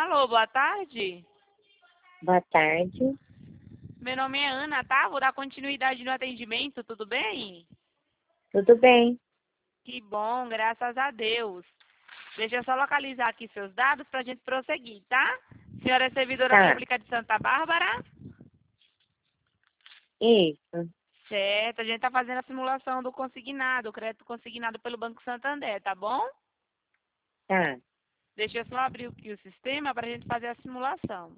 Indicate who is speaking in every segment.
Speaker 1: Alô, boa tarde.
Speaker 2: Boa tarde.
Speaker 1: Meu nome é Ana, tá? Vou dar continuidade no atendimento, tudo bem?
Speaker 2: Tudo bem?
Speaker 1: Que bom, graças a Deus. Deixa eu só localizar aqui seus dados para a gente prosseguir, tá? Senhora é servidora
Speaker 2: Tá.
Speaker 1: pública de Santa Bárbara?
Speaker 2: Isso.
Speaker 1: Certo, a gente tá fazendo a simulação do consignado, o crédito consignado pelo Banco Santander, tá bom?
Speaker 2: Tá.
Speaker 1: Deixa eu só abrir aqui o sistema para a gente fazer a simulação.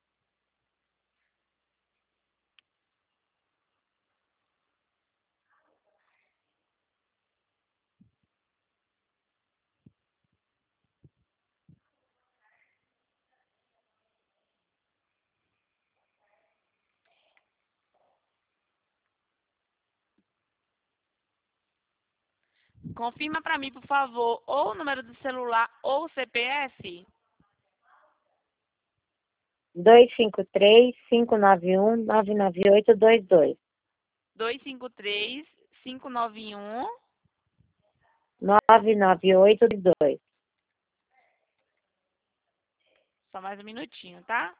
Speaker 1: Confirma para mim, por favor, ou o número do celular ou o CPF.
Speaker 2: 253-591-99822.
Speaker 1: 253-591.
Speaker 2: 99822.
Speaker 1: Só mais um minutinho, tá?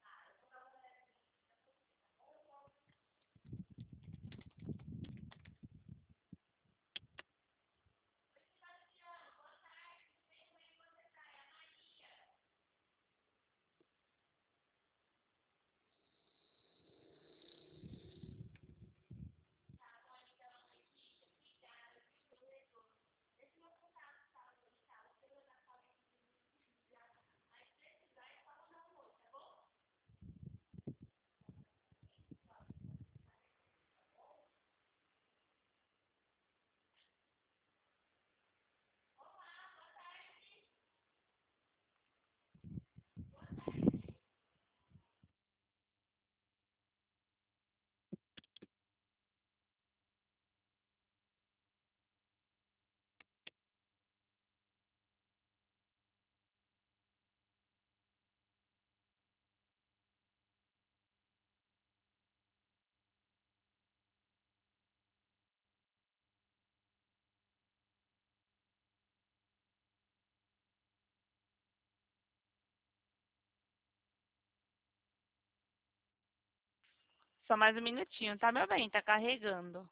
Speaker 1: Só mais um minutinho, tá, meu bem? Tá carregando.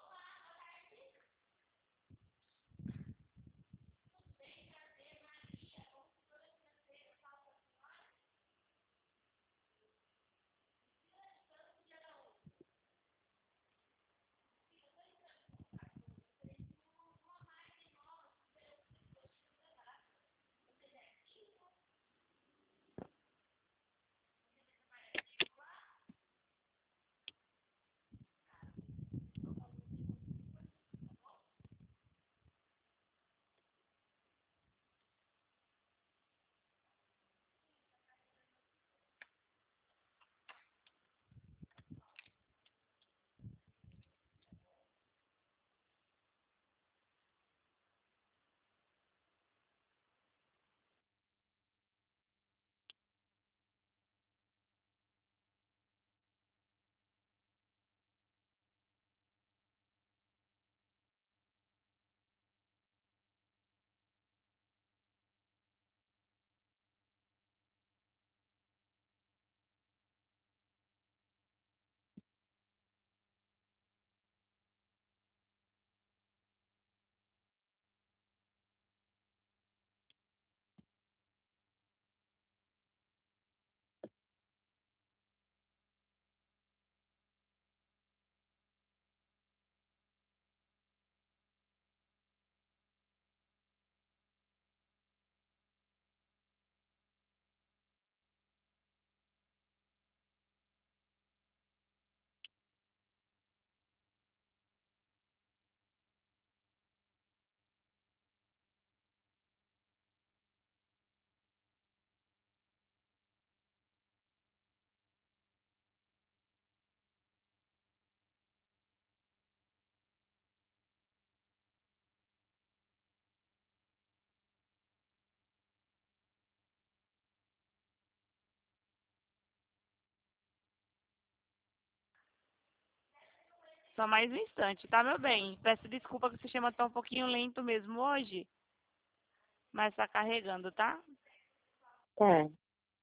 Speaker 1: Só mais um instante, tá, meu bem? Peço desculpa que o sistema tá um pouquinho lento mesmo hoje, mas tá carregando, tá?
Speaker 2: Tá.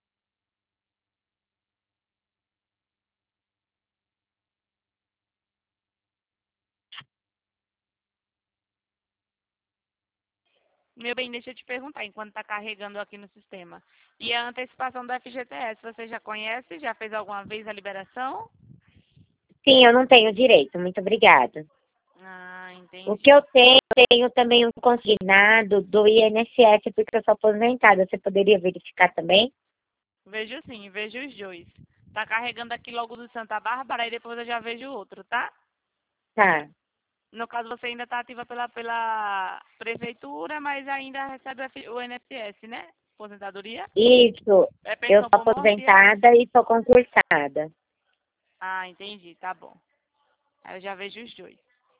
Speaker 1: Meu bem, deixa eu te perguntar, enquanto está carregando aqui no sistema. E a antecipação do FGTS, você já conhece? Já fez alguma vez a liberação?
Speaker 2: Sim, eu não tenho direito, muito obrigada.
Speaker 1: Ah,
Speaker 2: O que eu
Speaker 1: entendi.
Speaker 2: tenho também um consignado do INSS, porque eu sou aposentada. Você poderia verificar também?
Speaker 1: Vejo sim, vejo os dois. Tá carregando aqui logo do Santa Bárbara e depois eu já vejo o outro, tá?
Speaker 2: Tá.
Speaker 1: No caso, você ainda está ativa pela prefeitura, mas ainda recebe o INSS, né? Aposentadoria?
Speaker 2: Isso,
Speaker 1: É
Speaker 2: eu
Speaker 1: pensão
Speaker 2: sou
Speaker 1: por morte, é?
Speaker 2: aposentada e sou concursada.
Speaker 1: Ah, entendi, tá bom. Aí eu já vejo os dois.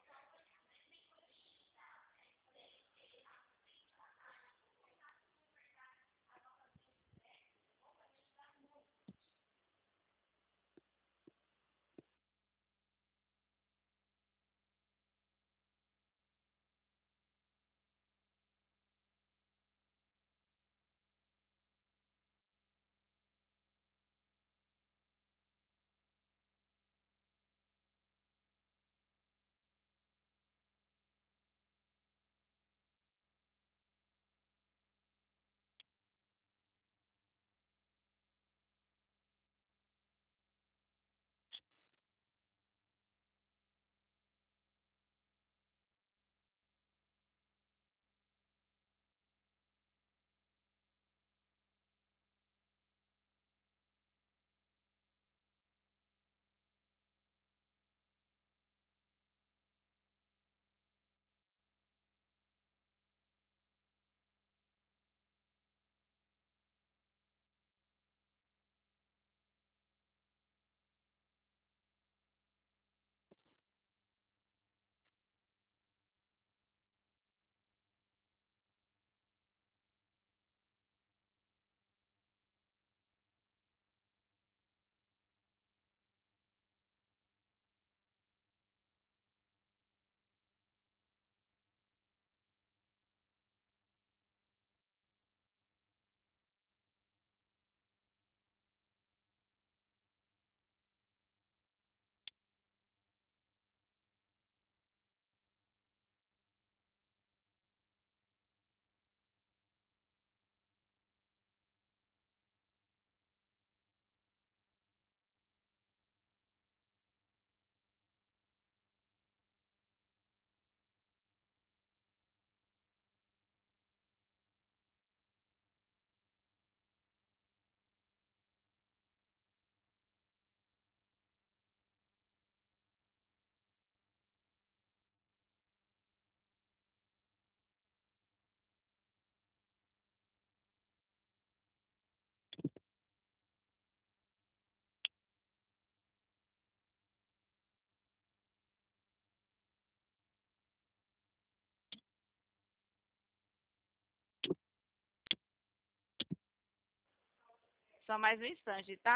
Speaker 1: Só mais um instante, tá?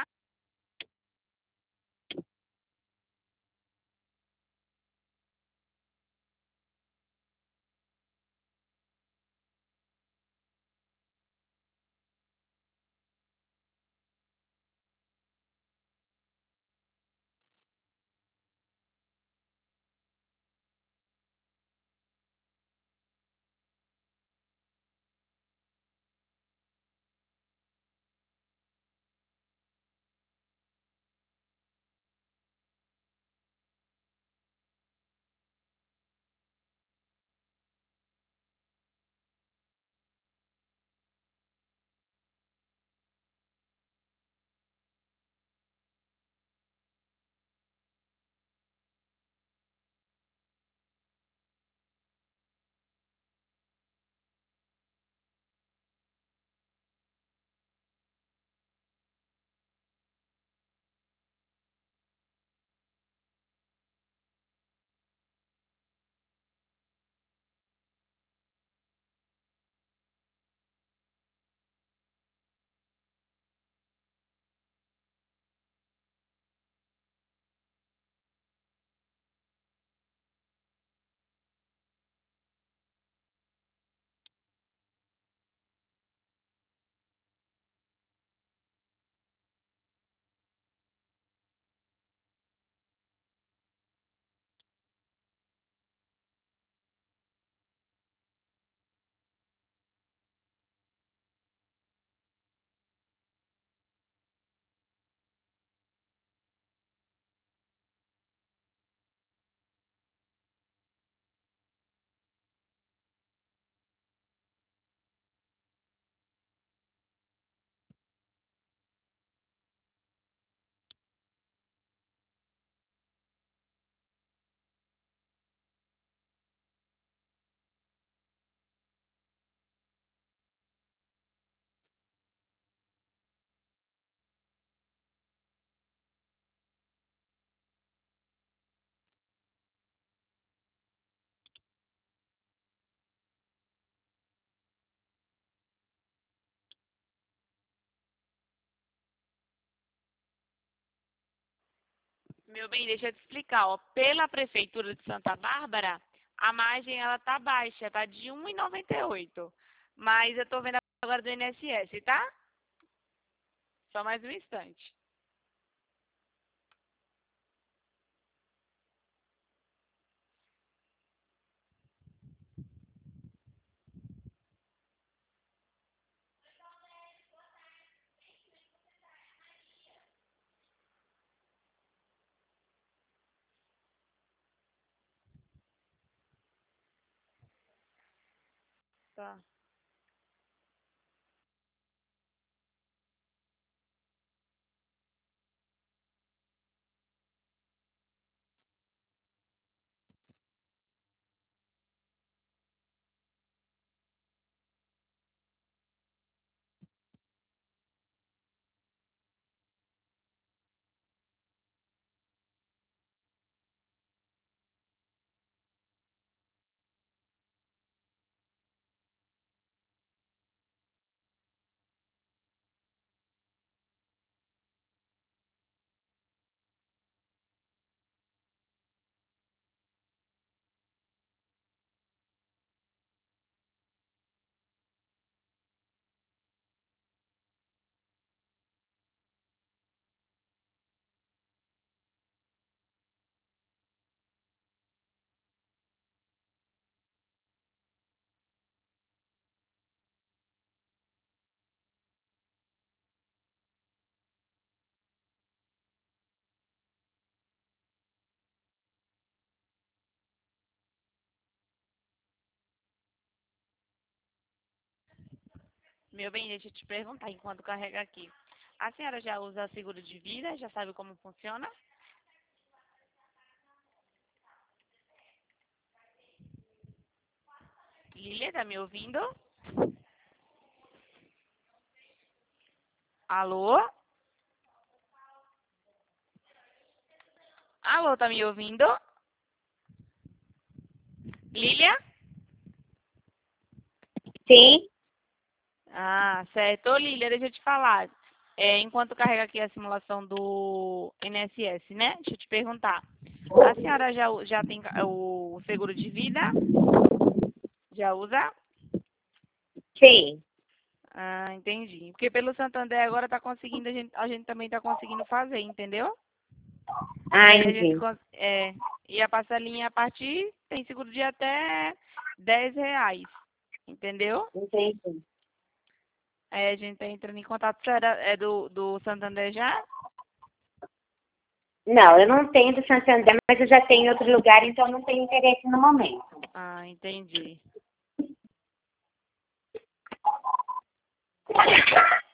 Speaker 1: Meu bem, deixa eu te explicar, ó. Pela Prefeitura de Santa Bárbara, a margem, ela tá baixa, tá de 1,98. Mas eu tô vendo agora do INSS, tá? Só mais um instante. Tá. Meu bem, deixa eu te perguntar enquanto carrega aqui. A senhora já usa seguro de vida? Já sabe como funciona? Lília, tá me ouvindo? Alô? Alô, tá me ouvindo? Lília?
Speaker 2: Sim,
Speaker 1: Ah, certo. Ô, Lília, deixa eu te falar. Enquanto carrega aqui a simulação do INSS, né? Deixa eu te perguntar. A senhora já tem o seguro de vida? Já usa?
Speaker 2: sim.
Speaker 1: Ah, entendi. Porque pelo Santander agora tá conseguindo, a gente também tá conseguindo fazer, entendeu?
Speaker 2: Ah,
Speaker 1: Aí a gente,
Speaker 2: entendi.
Speaker 1: e a parcelinha a partir, tem seguro de até R$ 10, entendeu?
Speaker 2: Entendi.
Speaker 1: Aí a gente tá entrando em contato, será, do Santander já?
Speaker 2: Não, eu não tenho do Santander, mas eu já tenho em outro lugar, então não tenho interesse no momento.
Speaker 1: Ah, entendi.